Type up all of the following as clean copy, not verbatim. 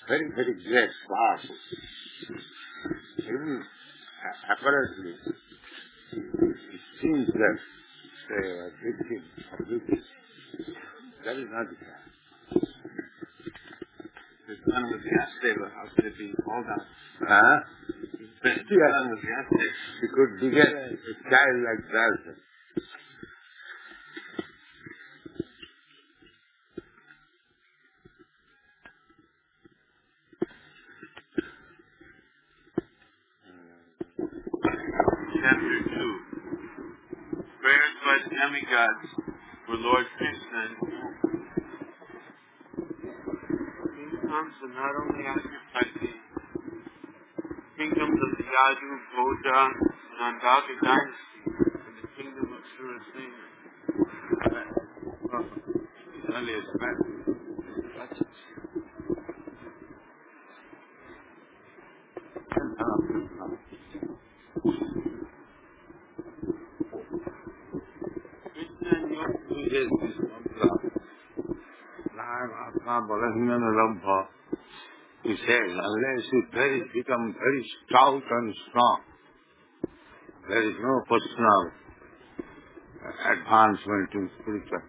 very, very great, powerful. Even apparently, it seems that they are victim of this. That is not the case. If the man was yesterday, how could it be called out? Huh? If the man was yesterday. He could beget a child like that. Chapter 2. Prayers by the demigods for Lord Krishna. He comes to not only occupy the kingdoms of the Yadu, Bodha, and Andhaka dynasty, and the kingdom of Surasena. Only a smell. He says, unless you become very stout and strong, there is no personal advancement in spiritual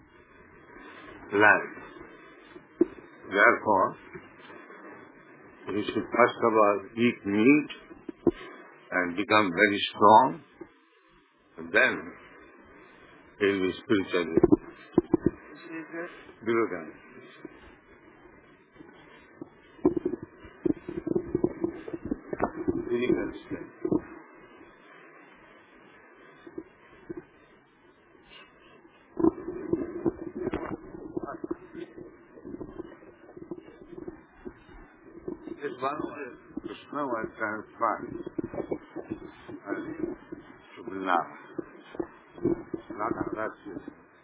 life. Therefore, you should first of all eat meat and become very strong, and then you will be spiritually below them. This one Krishna was transformed to Vrindavan. That's it.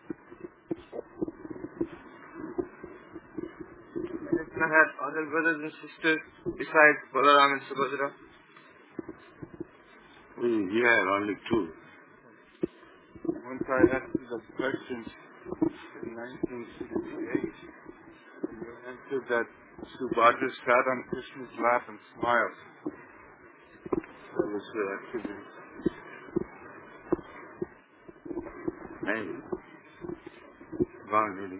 Krishna had other brothers and sisters besides Balaram and Subhadra? We had only two. Once I asked you the question in 1968, you answered that Subhadra sat on Krishna's lap and smiled. That was the activity. Maybe. Gone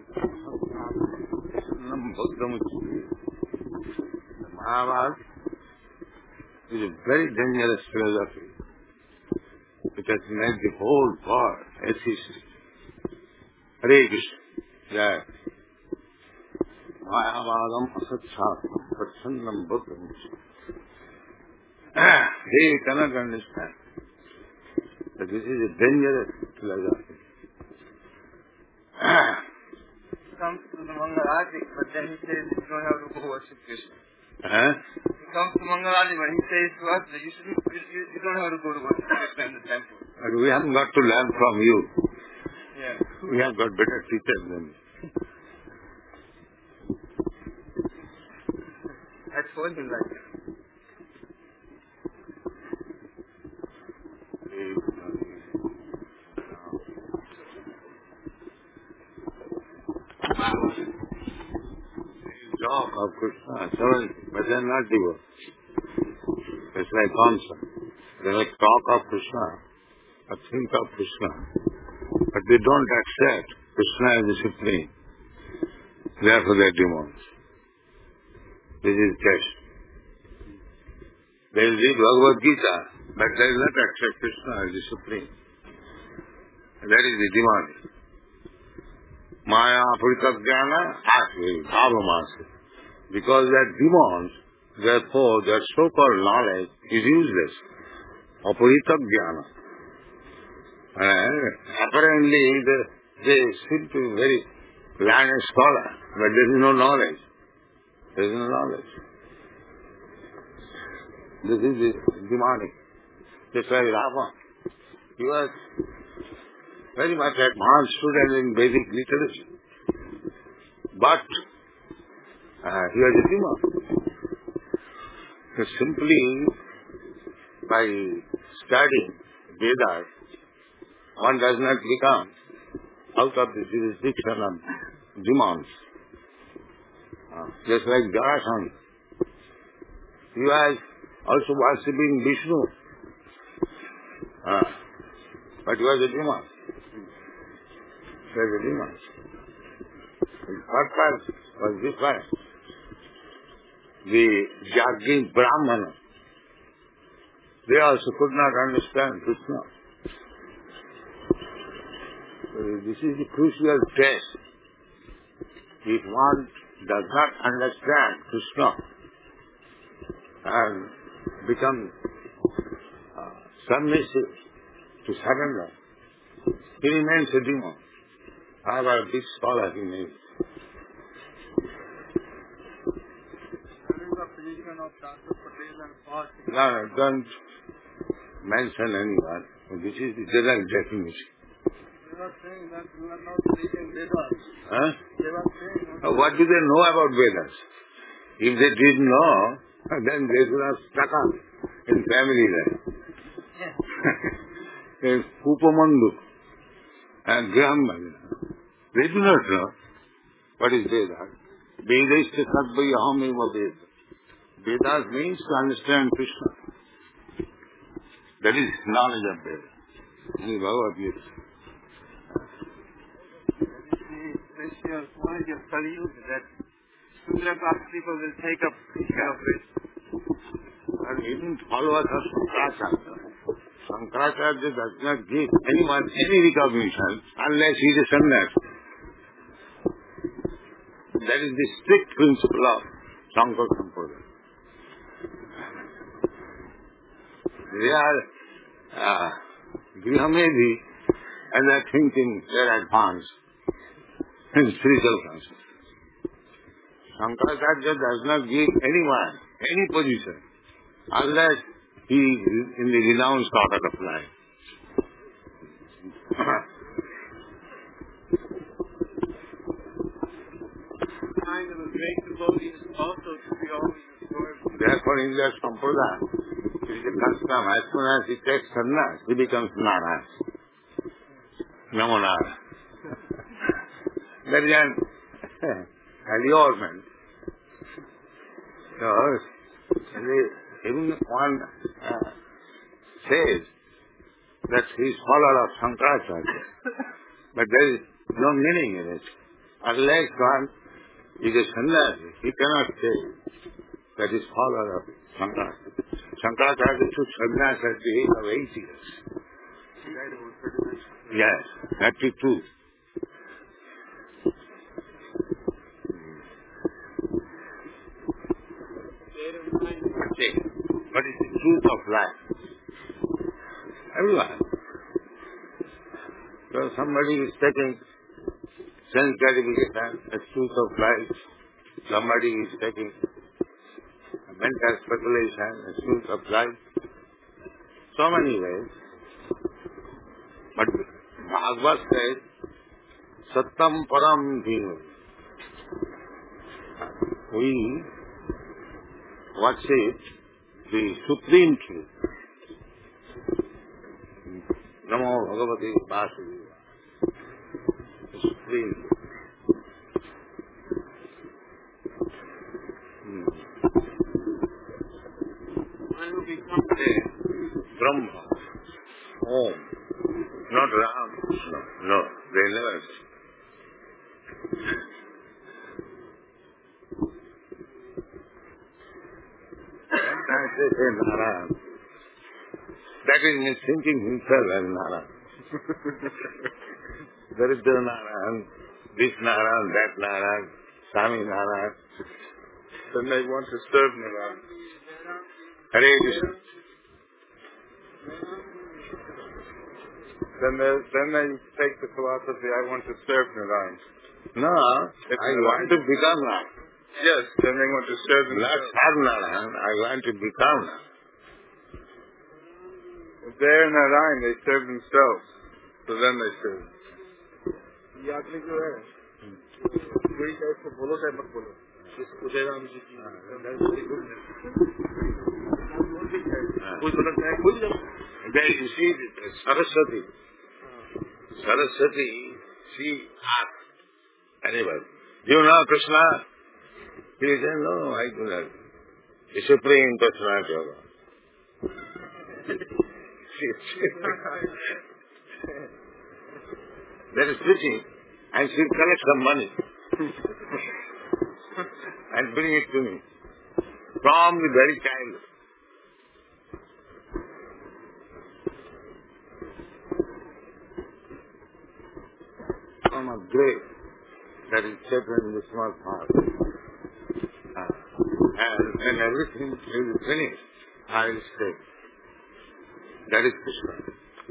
The Mahabharata is a very dangerous philosophy. It has made the whole world atheistic. Hare Krishna. Jai. Mahabharatam asatshastam prachannam buddham. They cannot understand that this is a dangerous philosophy. He comes to the Mangaladi, but then he says you don't have to go worship Krishna. He comes to Mangaladi, but he says to us that you don't have to go to worship Krishna in the temple. But we haven't got to learn from you. Yeah. We have got better teachers than you. I told him like that. Talk of Krishna, but they are not devotees. It's like Kamsa. They like talk of Krishna, or think of Krishna, but they don't accept Krishna as the supreme. Therefore they are demons. This is test. They will read Bhagavad Gita, but they will not accept Krishna as the supreme. That is the demon. Maya Apuritagyana Asvi Bhavamasi. Because they are demons, therefore their so-called knowledge is useless. Apuritagyana. And apparently they seem to be very learned scholar, but there is no knowledge. There is no knowledge. This is demonic. Just like Rama. He was very much advanced student in Vedic literature. But he was a demon. So simply by studying Vedas, one does not become out of the jurisdiction of demons. Just like Jarasandha. He was also worshipping Vishnu. But he was a demon. He was a demon. His purpose was different. The Yajnik Brahmana, they also could not understand Krishna. This is the crucial test. If one does not understand Krishna and become submissive to surrender, he remains a demon. However big scholar he may be. No, don't mention anyone. This is the general definition. They were saying that you are not reading Vedas. Huh? They were saying... What do they know about Vedas? If they didn't know, then they should have stuck up in family life. In Upamandu and Graham. They do not know what is Vedas. Vedas is Sadvayaham eva Vedas. Vedas means to understand Krishna. That is knowledge of Vedas. Bhagavad Gita. Special knowledge of Kali Yuga that Sudra caste people will take up care of it. And even followers of Shankaracharya. Shankaracharya does not give anyone any recognition unless he is a sannyasi. That is the strict principle of Shankar Sampradaya. They are Grihamedhi and they are thinking they are advanced in spiritual consciousness. Shankaracharya does not give anyone any position unless he is in the renounced order of life. Kind of a great devotee is also to be always absorbed. Therefore, in their sampradaya, it is a custom. As soon as he takes sannyas, he becomes Narayana. Namo Narayana. That is an allurement. So, even one says that he is follower of Shankaracharya, but there is no meaning in it. Unless one is a sannyasi, he cannot say that he is follower of Shankaracharya. Shankaracharya took sannyas at the age of 8 years. Yes, that is true. What is the truth of life? Everyone. So somebody is taking sense gratification as truth of life. Somebody is taking mental speculation as truth of life. So many ways. But Bhagavad says, Sattam Param Dhinu. We worship the Supreme Truth. Namo Bhagavate Vasudevaya. The Supreme Truth. When you become Brahma, Om, not Ram. No, they never say. Sometimes they say Narayan. That is means thinking himself as Narayan. There is the Narayan, this Narayan, that Narayan, Swami Narayan. then they want to serve Narayan. Hare Krishna. Then they take the philosophy, I want to serve Narayan. No, I want to become Narayan. Yes, then they want to serve Not themselves. serve Narayan, I want to become Narayan. If they're Narayan, they serve themselves. So then they serve. ये आदमी जो है कोई चाहे इसको बोलो चाहे मत बोलो इस उदयराम जी की कोई गलत है कोई There you see Saraswati. Saraswati, she asked anybody, do you know Krishna? He said, no, I do not. the Supreme Personality of God. That is preaching, and she'll collect some money and bring it to me from the very child. From a grave that is set in the small heart. And when everything is finished, I will stay. That is Krishna.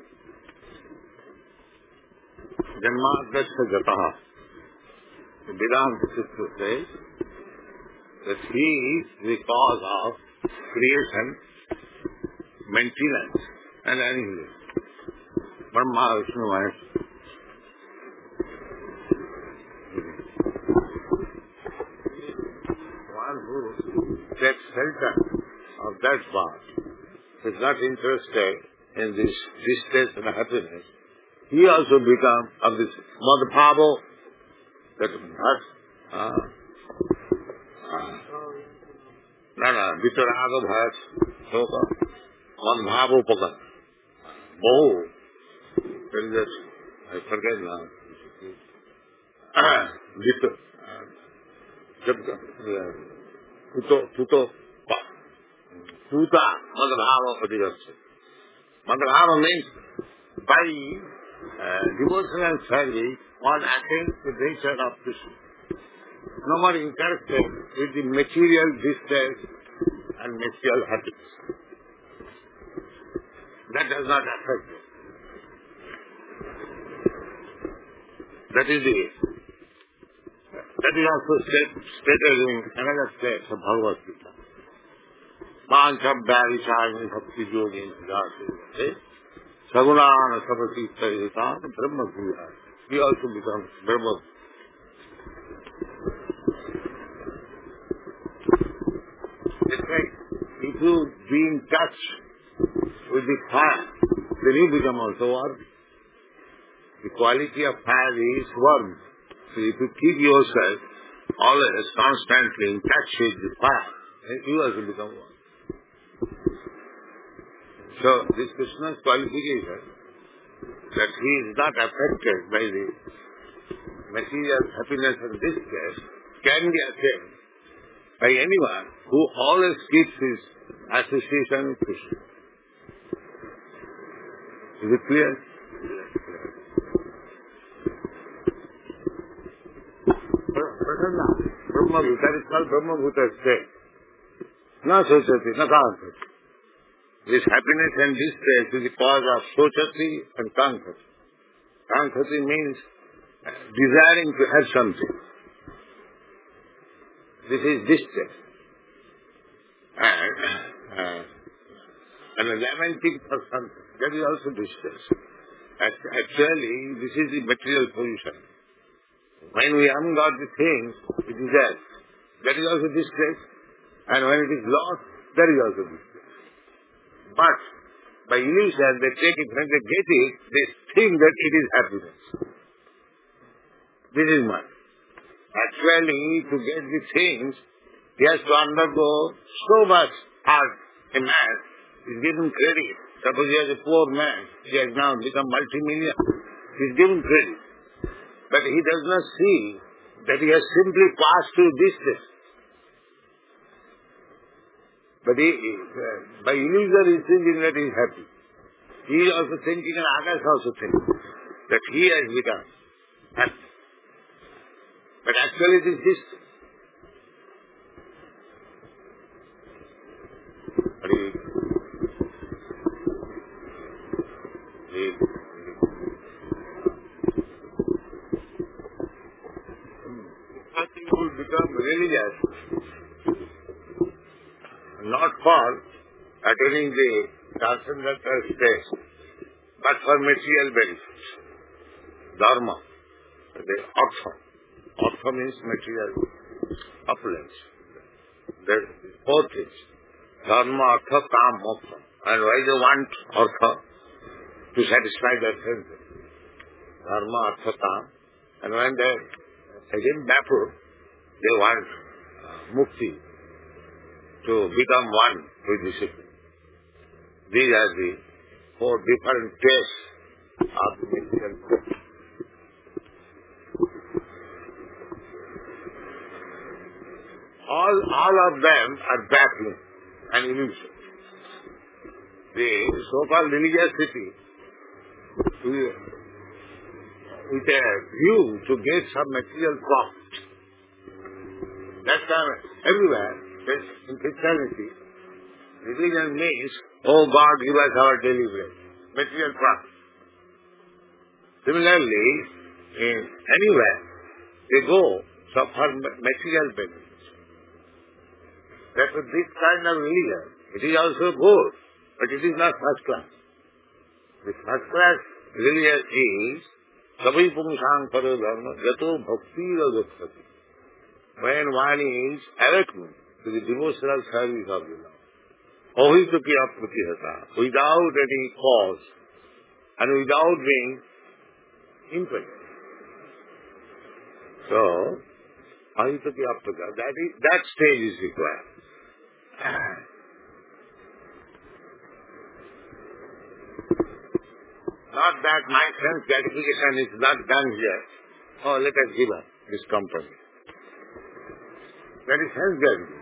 Janmadhyasya Jataha. The Vedanta Sutra says that he is the cause of creation, maintenance and annihilation. Brahma, Vishnu, Mahesh. One who takes shelter of that path is not interested in this distress and happiness. He also becomes of this Madhbhava, that Vitaraga Bhas, Soka, Madhbhava Upakana. Bohu, I forget now. Tuta, Madhbhava Padiyasya. Madhbhava means by devotional service, one attains the nature of Krishna. No more interested with the material distress and material happiness. That does not affect him. That is it. That is also stated in another place of Bhagavad Gita. Pancham-bharisayani bhakti-yogin jati. Sagunana sabhasita Brahma Bhuya. He also becomes Brahma. It's like if you be in touch with the fire, then you become also warm. The quality of fire is warm. So if you keep yourself always constantly in touch with the fire, then you also become warm. So this Krishna's qualification that he is not affected by the material happiness and distress can be attained by anyone who always keeps his association with Krishna. Is it clear? Brahma-bhuta, that is called Brahma-bhuta state. Na sochati, na kankati. This happiness and distress is the cause of sochati and kankati. Kankati means desiring to have something. This is distress. And lamenting for something, that is also distress. Actually, this is the material position. When we haven't got the things, it is that. That is also distress. And when it is lost, that is also distress. But by illusion, they take it, when they get it, they think that it is happiness. This is man. Actually, to get the things, he has to undergo so much hard. A man is given credit. Suppose he is a poor man, he has now become multi-millionaire. He is given credit. But he does not see that he has simply passed through distress. But by illusion he is thinking that he is happy. He is also thinking, and others also think, that he has become happy. But actually it is distress. Nothing will become religious, not for attaining the transcendental state, but for material benefits. Dharma, the artha. Artha means material opulence. There are four things. Dharma, artha, kam, moksha. And why they want artha? To satisfy their senses. Dharma, artha, kam. And when they again baffled, they want mukti. to become one with discipline. These are the four different tastes of material food. All of them are baffling and illusion. The so-called religiosity with a view to get some material profit. That's why everywhere, in Christianity, religion means, oh God, give us our daily bread, material profit. Similarly, in anywhere, they go for material benefits. Therefore, this kind of religion, it is also good, but it is not first class. The first class religion is Sabai Pungsang Paro Dharma Jato Bhakti Radhakati. When one is awakened to the devotional service of the Lord, Ohito ki apati hata, without any cause and without being impelled. So, Ohito ki apati, that stage is required. Not that my sense gratification is not done here. Oh, let us give up this company. That is sense gratification.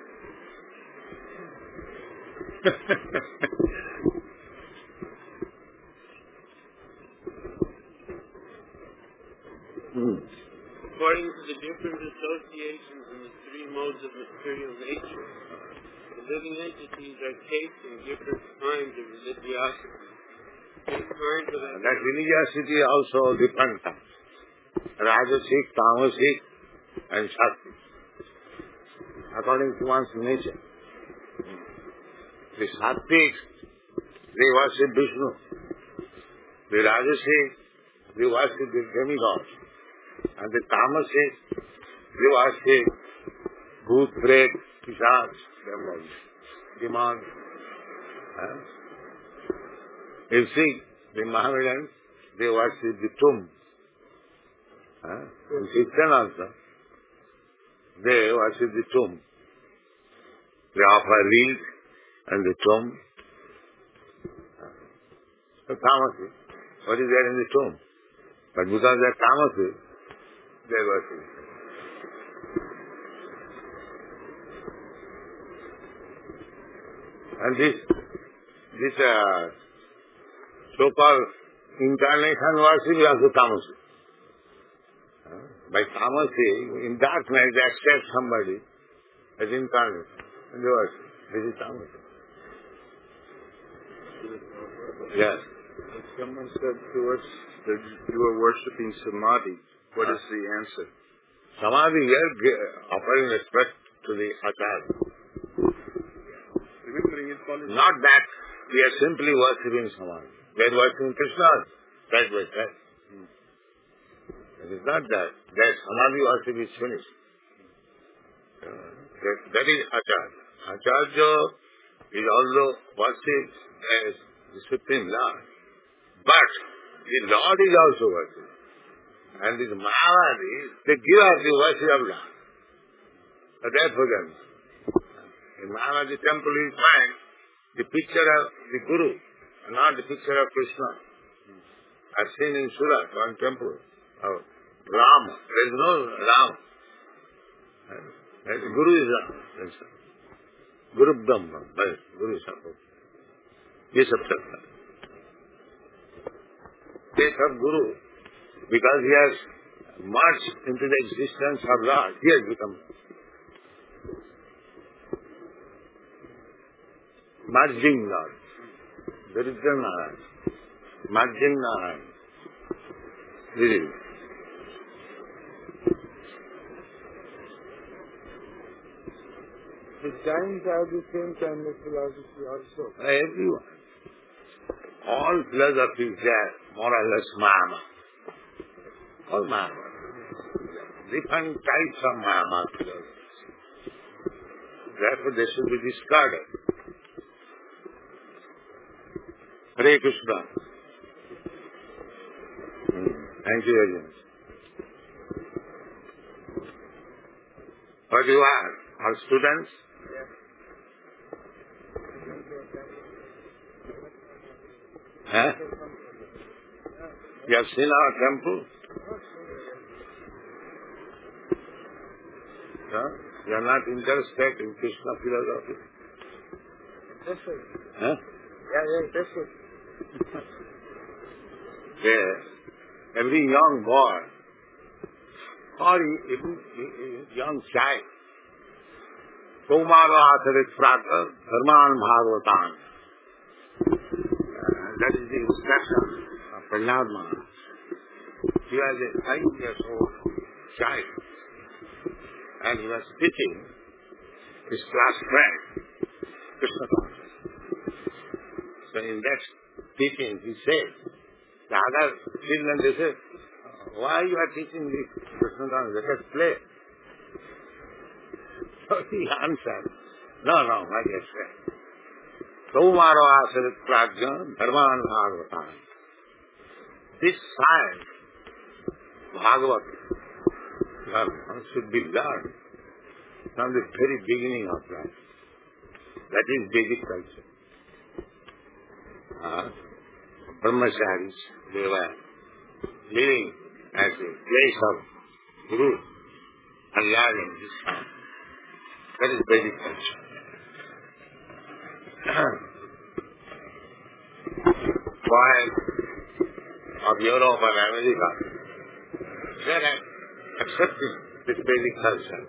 According to the different associations in the three modes of material nature, the living entities are cased in different kinds of religiosity. That religiosity also different kinds. Rajasic, Tamasic and Sattvic. According to one's nature. The Sattvics, they worship Vishnu. The Rajasic, they worship the demigods. And the Tamasic, they worship Bhoot, Pret, Pishach, demons. You see, the Mohammedans, they worship the tomb. In Christian also, they worship the tomb. They offer wreath and the tomb. So Tamasic, what is there in the tomb? But because they are Tamasic, they worship. And this so-called incarnation worship is also Tamasic. By Tamasic, in darkness they accept somebody as incarnate and they worship. This is Tamasic. Yes. If someone said to us that you were worshipping Samadhi, what is the answer? Samadhi, we are offering respect to the Acharya. Not that we are simply worshipping Samadhi. We are worshipping Krishna side by side. It is not that. That Samadhi worship is finished. That is Acharya. Acharya is also worshipped as the Supreme Lord. But the Lord is also worshipped. And these Mayavadis, they give up the worship of Lord. But that's for them. In Mayavadi temple you find the picture of the Guru, and not the picture of Krishna. I've seen in Surat, one temple of Rama. There is no Rama. The Guru is Rama. Guru Brahma, Guru is Rama. Ye sab chakta. They have Guru because he has marched into the existence of Lord. He has become merging Lord. Daridra Narayan. Merging Narayan. This is. The giants are the same kind of philosophy also. Everyone. All philosophies are more or less Mama. All Mama. Different types of Mama philosophies. Therefore they should be discarded. Hare Krishna. Thank you very much. What you are? All students? Yes. Huh? You have seen our temple? Huh? You are not interested in Krishna philosophy? Interested. Huh? Yeah, interested. Every young boy or even young child, Kaumara Acharit Prata, Dharman Bhagavatam. That is the instruction of Prahlad Maharaj. He was a 5 years old child and he was teaching his class friend, Krishna consciousness. So in that teaching he said, the other children, they said, why you are teaching this Krishna consciousness? Let us play. So he answered, no, my dear friend. Kaumaro Asarit Prajna Dharman Bhagavatam. This science, Bhagavat, should be learned from the very beginning of life. That is Vedic culture. Brahmacharis, they were living as a place of Guru and learning this science. That is Vedic culture. Boys of Europe and America, they are accepting this Vedic culture.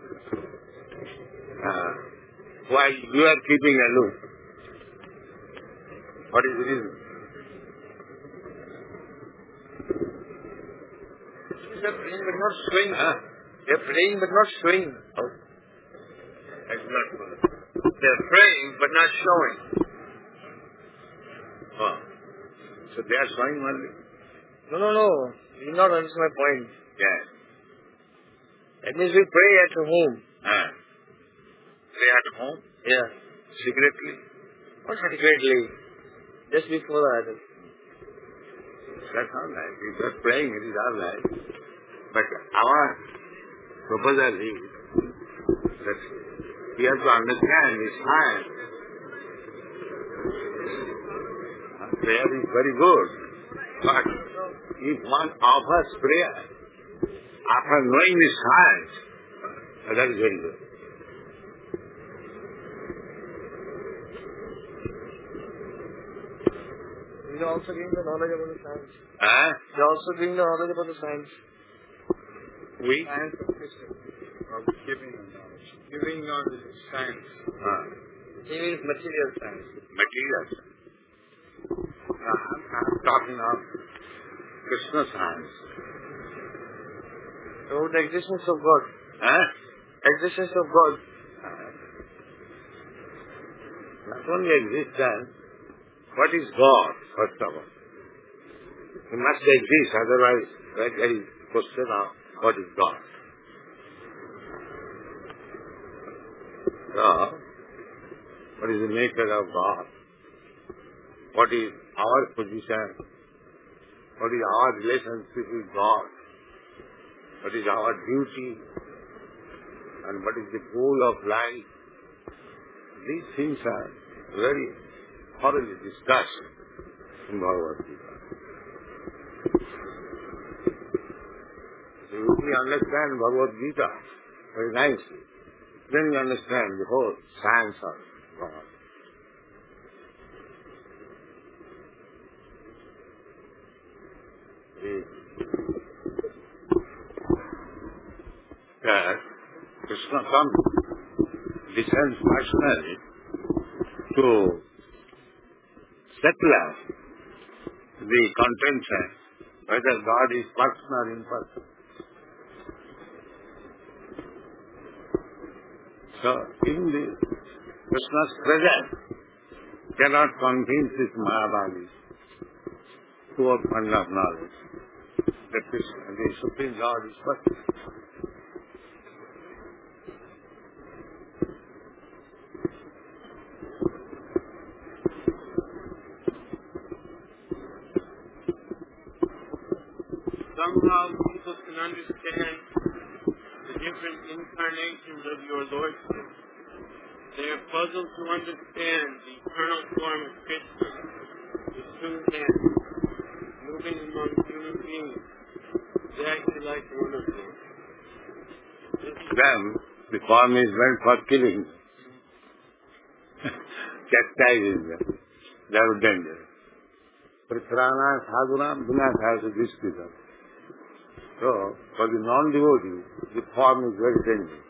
Why you are keeping aloof? What is the reason? They are praying but not showing. They are praying but not showing. Exactly. They are praying but not showing. Oh. So they are showing only? No. You did not understand my point. Yes. That means we pray at home. Pray at home? Yeah. Secretly? Not secretly. Just before that. That's all right. If you are praying, it is all right. But our proposal is that we have to understand this science. Prayer is very good. But if one offers prayer after knowing this science, that is very good. You are also giving the knowledge about the science. You are also giving the knowledge about the science. We? Science of Krishna. Of giving the knowledge. Giving knowledge is science. He means material science. Material science. I'm talking of Krishna science. About the existence of God. Existence of God. Not only existence, what is God, first of all? He must exist, otherwise there is question of what is God. So, what is the nature of God? What is our position? What is our relationship with God? What is our duty? And what is the goal of life? These things are very thoroughly discussed in Bhagavad Gita. So if we understand Bhagavad Gita very nicely, then we understand the whole science of God. That Krishna comes, descends personally to settle the contention whether God is person or impersonal. So, in the Krishna's presence cannot convince this Mayavadi to open of knowledge that Krishna, the Supreme Lord, is person. Somehow people can understand the different incarnations of your Lordship. They are puzzled to understand the eternal form of Krishna, the two hands, moving among human beings, exactly like one of them. Then the form is meant for killing, chastising them. They are dangerous. Prithana sadhuna vinasaya diskrita. So, for the non-devotee, the form is very dangerous.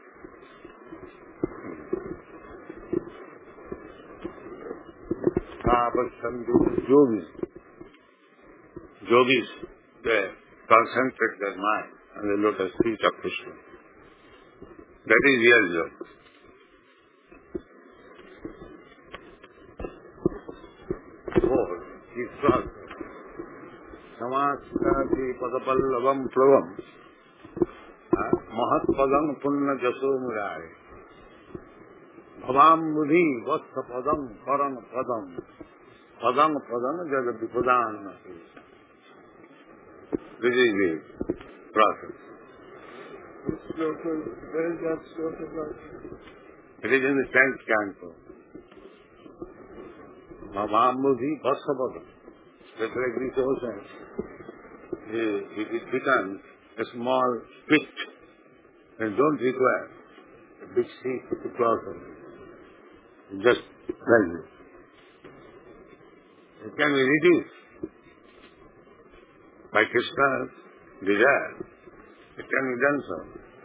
Yogis. Yogis, they concentrate their mind on the lotus feet of Krishna. That is real yoga. Four is also Samasthati padapallavam plavam mahat padam punna jaso murare bhavam mudhi vastha padam param padam padam padam jagati padam. This is the process. Where is that sloka? It is in the 10th canto. Bhavam mudhi vastha padam. Just like this ocean, it becomes a small pit and don't require a big sea to cross it. Just like this. It can be reduced by Krishna's desire. It can be done so.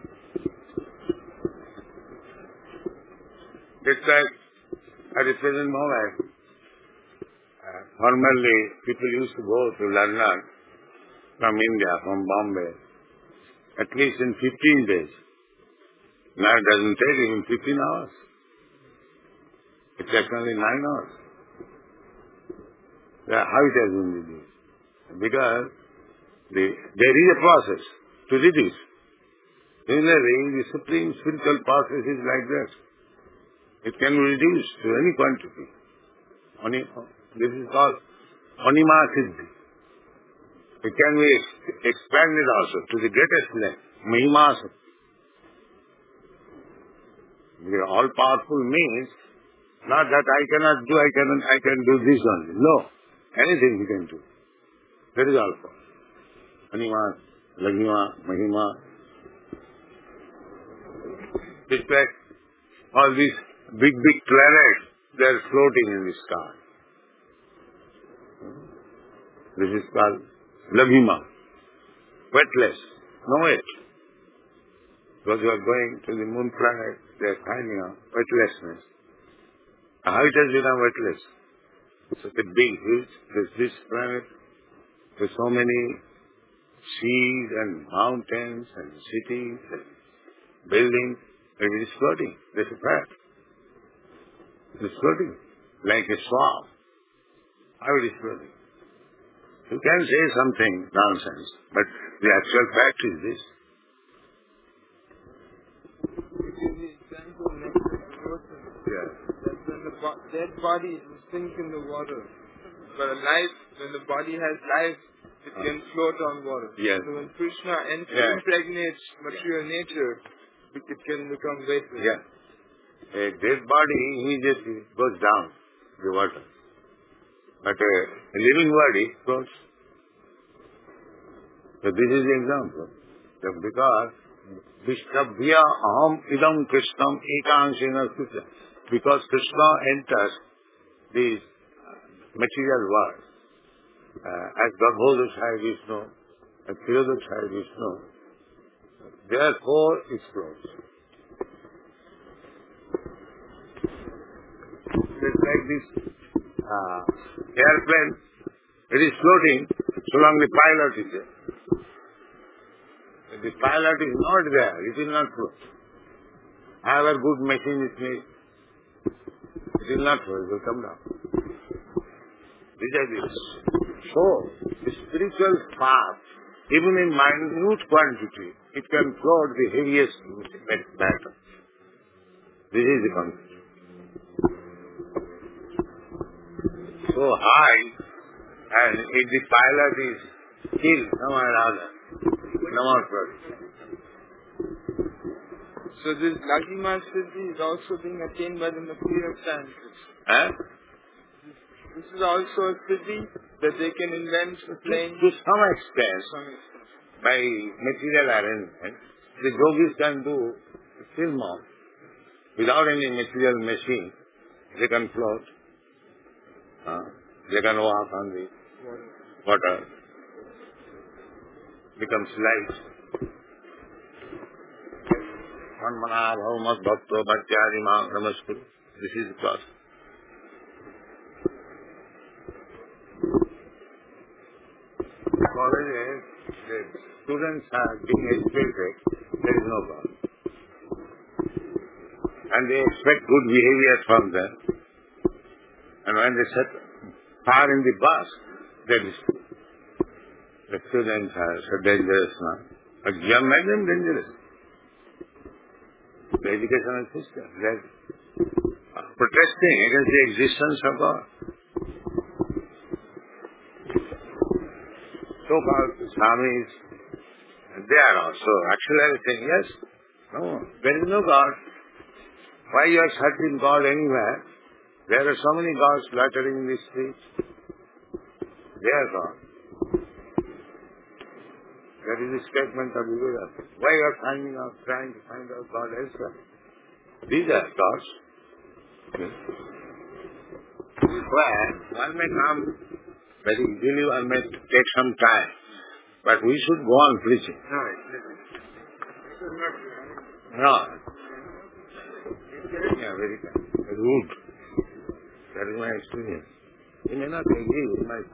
It's like at the present moment, formerly people used to go to London from India, from Bombay, at least in 15 days. Now it doesn't take even 15 hours. It takes only 9 hours. How it has been reduced? Because there is a process to reduce. Similarly, the supreme spiritual process is like that. It can be reduced to any quantity. This is called Anima Siddhi. It can be expanded also to the greatest length, Mahima Siddhi. The all-powerful means not that I cannot do, I can do this only. No, anything he can do. That is all-powerful. Anima, Laghima, Mahima. It's like all these big planets, they are floating in the sky. This is called Laghima, weightless, no weight. Because you are going to the moon planet, they are finding out weightlessness. How it has become weightless? Such a big, huge, this planet, with so many seas and mountains and cities and buildings, and it is floating. That's a fact. It is floating like a swab. How it is floating? You can say something nonsense, but the actual fact is this. It is the example next to devotion. Yeah. That when the dead body will sink in the water, but when the body has life, it can float on water. Yes. So when Krishna impregnates material nature, it can become weightless. Yeah. A dead body immediately goes down the water. But a living body floats. So this is the example. That because Vishtavya aham idam Krishnam ekanshena sutya. Because Krishna enters this material world as Garbhodakshaya Vishnu, as Kshirodakshaya Vishnu, therefore it floats. It's like this airplane, it is floating so long the pilot is there. If the pilot is not there, it will not float. However good machine it may, it will not float, it will come down. These are the So, the spiritual path, even in minute quantity, it can float the heaviest matter. This is the concept. So high, and if the pilot is killed somewhere or other, no more floating. So this Laghima Siddhi is also being attained by the material scientists. Eh? This is also a Siddhi that they can invent a plane. To some extent, by material arrangement, the yogis can do still more. Without any material machine, they can float. They can walk on the water. Becomes light. Manmana bhavamat bhakto bhatyari ma namaskuru. This is the process. Colleges, the students are being educated, there is no God. And they expect good behavior from them. And when they set fire in the bus, that is the students are so dangerous now. But you have made them dangerous. The educational system, they are protesting against the existence of God. So-called Swamis, they are also actually saying, yes, no, there is no God. Why you are searching God anywhere? There are so many gods fluttering in the streets. They are God. That is the statement of the Buddha. Why you are trying to find out God elsewhere? These are gods. Where one may come very easily, one may take some time. But we should go on preaching. No. Yeah, very rude. That is my experience. You may not agree with my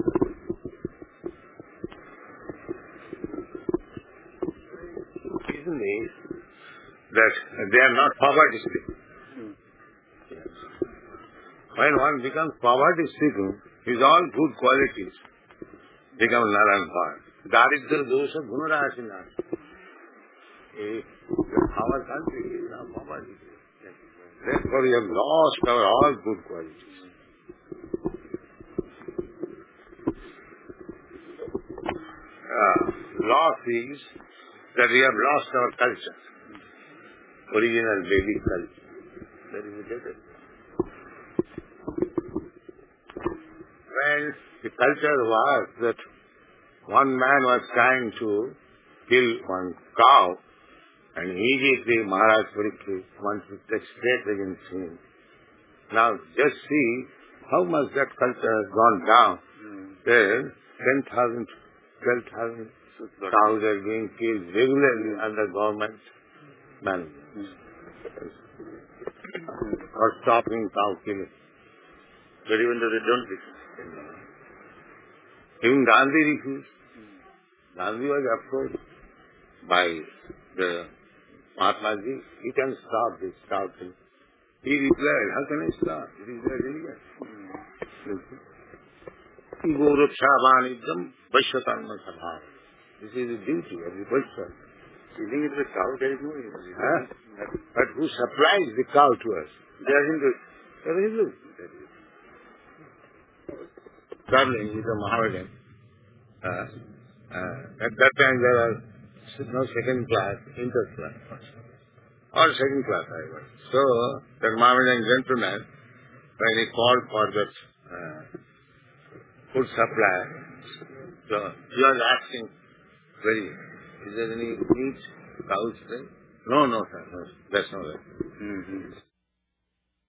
reason is that they are not poverty-stricken. Yes. When one becomes poverty-stricken, his all good qualities become null and void. Daridra dosha gunarasina. Our country is now poverty. Therefore, we have lost our all good qualities. Loss is that we have lost our culture, original Vedic culture. That is it. When the culture was that one man was trying to kill one cow, and immediately Maharaj Parikshit wants to take straight against him. Now just see how much that culture has gone down. There, 10,000, 12,000 cows are being killed regularly under government management. Or stopping cow killing. But even though they don't refuse. Even Gandhi refused. Gandhi was approached by the Mahatma Ji, you can stop this cow killing. He replied, how can I stop? It is their religion. Gorukshavanidam Vaishyakarma Sabha. This is the duty of the Vaishya. Killing it with cow, there is no reason. But who supplies the cow to us? They are Hindus. They are Hindus. Traveling with a Mohammedan. At that time there was no second class, interclass. Or second class, I was. So, that Mohammedan gentleman, when he called for that food supply, so he was asking, is there any meat, cows there? No, sir, no, that's not right.